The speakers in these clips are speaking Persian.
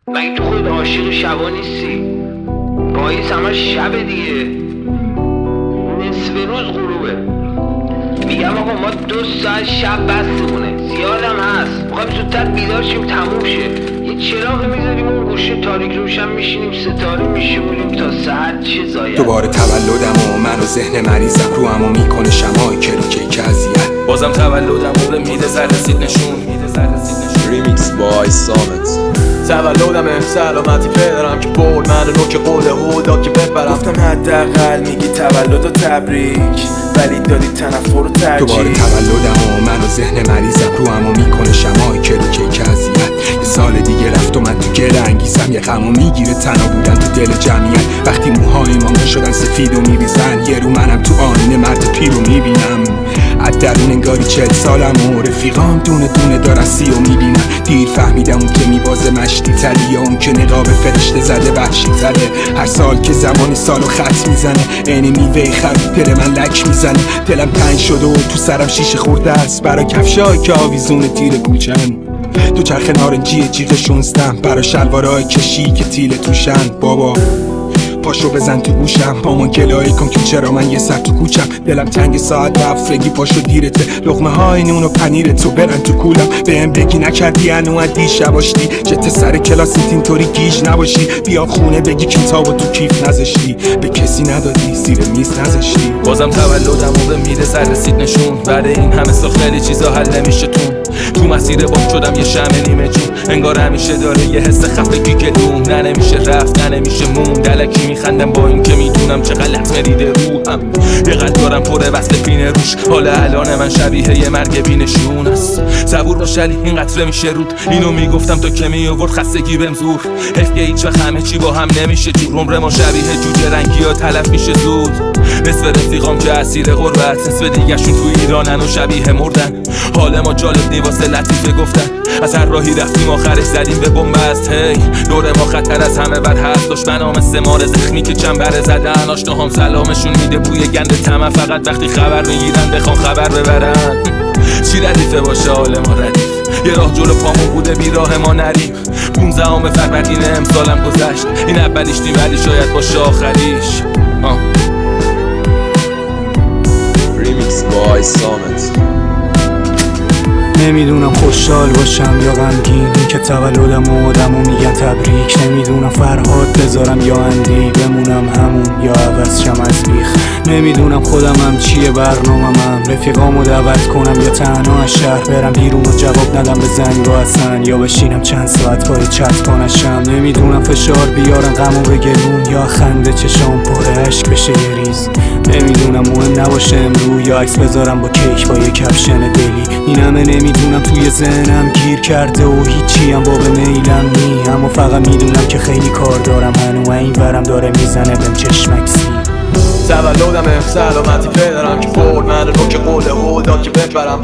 مگه تو خود عاشق شبا نیستی؟ پاییز همش شبه دیگه، نصف روز غروبه. میگم آقا ما 2 ساعت شب بستمونه، زیادم هست، میخوایم زودتر بیدار شیم تموم شه. یه چراغ میذاریم اون گوشه تاریک روشن میشینیم ستاره میشمونیم تا ساعت چه زاید. دوباره تولدم و من و ذهن مریضم رو همو میکنه شمای کیک اذیت. بازم تولدم و به میده زر رسید نشون. ریمیکس بای سامت. تولدمه سلامتی پدرم که برد من نوک قول هودا که ببرم. گفتم حداقل میگی تولد و تبریک، ولی دادی تنفر و ترجیح. دوباره تولدم و من و ذهن مریضم رو همو میکنه شمای کیک اذیت. یه سال دیگه رفت و من تو گل انگیزم، یه غمو میگیره تنها بودن تو دل جمعیت. وقتی موهای ما شدن سفید و میریزن، یه رو منم تو آینه مرد پیر رو میبینم. از درون انگاری 40 سالم و رفیقام دونه دونه دارن سیو میبینن. دیر فهمیدم اون که میبازه مشتی تری یا اون که نقاب فرشته زده وحشی تره. هر سال که زمانی سالو خط میزنه، عین میوه خرید پر من لک میزنه. دلم تنگ شده و تو سرم شیشه خورده است برا کفشایی که آویزون تیر کوچن. دو چرخ نارنجی جیغ 16 برا شلوارای کشی که تیل توشن. بابا پاشو بزن تو گوشم، با من گلایی کن که چرا من یه سر تو کوچم. دلم تنگ ساعت رفتگی پاشو دیرته، لقمه های نون و پنیر تو برن تو کولم. بهم بگی نکردی انو دیشب باشتی، جت سر کلاست اینطوری گیج نباشی. بیا خونه بگی کتابو تو کیف نذاشتی، به کسی ندادی زیر میز نذاشتی. بازم تولدم و به میده زر رسید نشون. بعد این همه سال خیلی چیزا حل نمیشه تو مسیر بام شدم یه شمع نیمه جون. انگار همیشه داره یه حس خفگی گلوم، نه نمیشه رفت نه نمیشه مون. دلکی میخندم با این که میدونم چه غلط مریده روحم. یه قلب دارم پره وصل پینه روش، حالا الان من شبیه یه مرگ بینشون است. صبور باش علی این قطره میشه رود، اینو میگفتم تو که میآورد خستگی بهم زور. حیف که هیچ وقت همه چی با هم نمیشه جور. عمر ما شبیه جوجه رنگی ها تلف میشه زود. نصف رفیقام که اسیر غربت، نصف دیگه‌شون تو ایرانن و شبیه مردن. حال ما جالب نی واسه لطیفه گفتن، از هر راهی رفتیم آخرش زدیم به بنبست. هی دور ما خطر از همه بر هست، دشمنام مثل مار زخمی که چنبره زدن. آشناهام سلامشون میده بوی گند طمع، فقط وقتی خبر میگیرن بخوان خبر ببرن. چی ردیفه باشه حال ما ردیف، یه راه جلو پامون بوده بی راه ما نریم. 15 فروردین امسالم گذشت، این اولیش نیم ولی شاید باشه آخریش. ریمیکس بای سامت. نمیدونم خوشحال باشم یا غمگین، این که تولدم و آدمو میگن تبریک. نمیدونم فرهاد بذارم یا اندی، بمونم همون یا عوض شم از بیخ. نمیدونم خودمم چیه برنامه‌م، رفیقامو دعوت کنم یا تنها از شهر برم بیرون و جواب ندم به زنگ هستن، یا بشینم چند ساعت پای چت پانشم. نمیدونم فشار بیارم غمو بگلون یا خنده چشام پر اشک بشه یه ریز. نمیدونم مهم نباشه امرو یا عکس بذارم با کیک با یه کپشن دلی. این همه نمیدونم توی ذهنم گیر کرده و هیچی هم باب میلم نی. اما فقط میدونم که خیلی کار دارم هنو، این ورم داره میزنه بهم چشمکسی. تولدمه سلامتی پدرم که برد من نوک قول هودا که ببرم.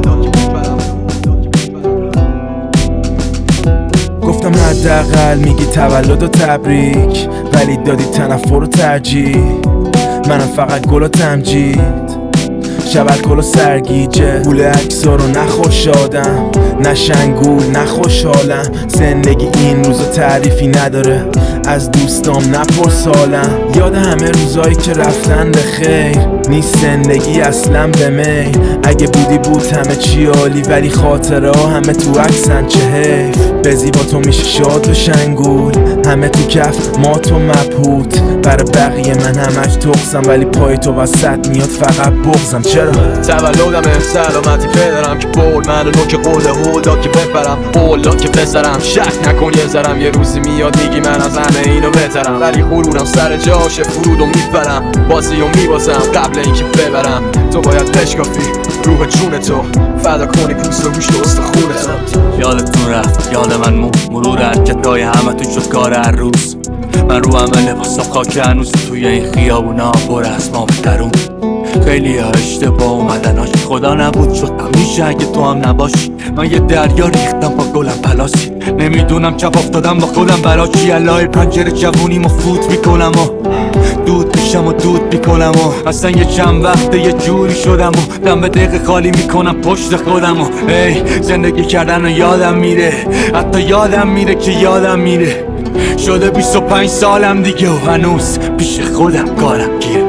گفتم حداقل میگی تولد و تبریک، ولی دادی تنفر و ترجیح. منم فقط گل و تمجید، شب الکل و سرگیجه. گول اکسا رو نخوشادم، نه شنگول نه خوشحالم. زندگی این روزا تعریفی نداره، از دوستام نپرس حالم. یاد همه روزایی که رفتن به خیر، نیست زندگی اصلا به میل. اگه بودی بود همه چی عالی، ولی خاطره ها همه تو عکسن چه حیف. بزی با تو میشه شاد و شنگول، همه تو کف ما تو مبهوت. برای بقیه من همش تخصم، ولی پای تو وسط میاد فقط بغزم. چرا؟ تولدمه سلامتی پدرم که برد من نوک قول هودا که ببرم. قولا که پسرم شک نکن یه ذرم، یه روزی میاد میگی من از همه اینو بهترم. ولی غرورم سر جاشه فرودو میبرم، بازیو میبازم قبل اینکه ببرم. تو باید بشکافی روح جون تو، فدا کنی پوست و گوشت و استخون تو. یادتون رفت یاد من مرور حرکتای همه تو شد کار هر روز. من رو همه لباسا خاک هنوز، توی این خیابونا پر از ما درون. خیلی ها اشتباه اومدناش، خدا نبود شد همیشه اگه تو هم نباشی. من یه دریا ریختم با گلم پلاسی، نمیدونم چپ افتادم با خودم برا چی. الهی پنجره جوونیمو فوت میکنم و دود میپوشم و دود میکنم و اصلا یه چند وقته یه جوری شدم و دم به دقیقه خالی میکنم پشت خودم و زندگی کردن و یادم میره، حتی یادم میره که یادم میره. شده 25 سالم دیگه و هنوز پیش خودم کارم گیره.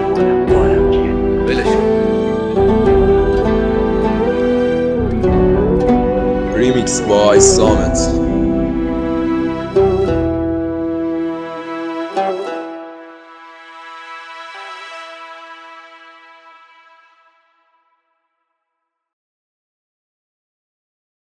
Remix by Summit.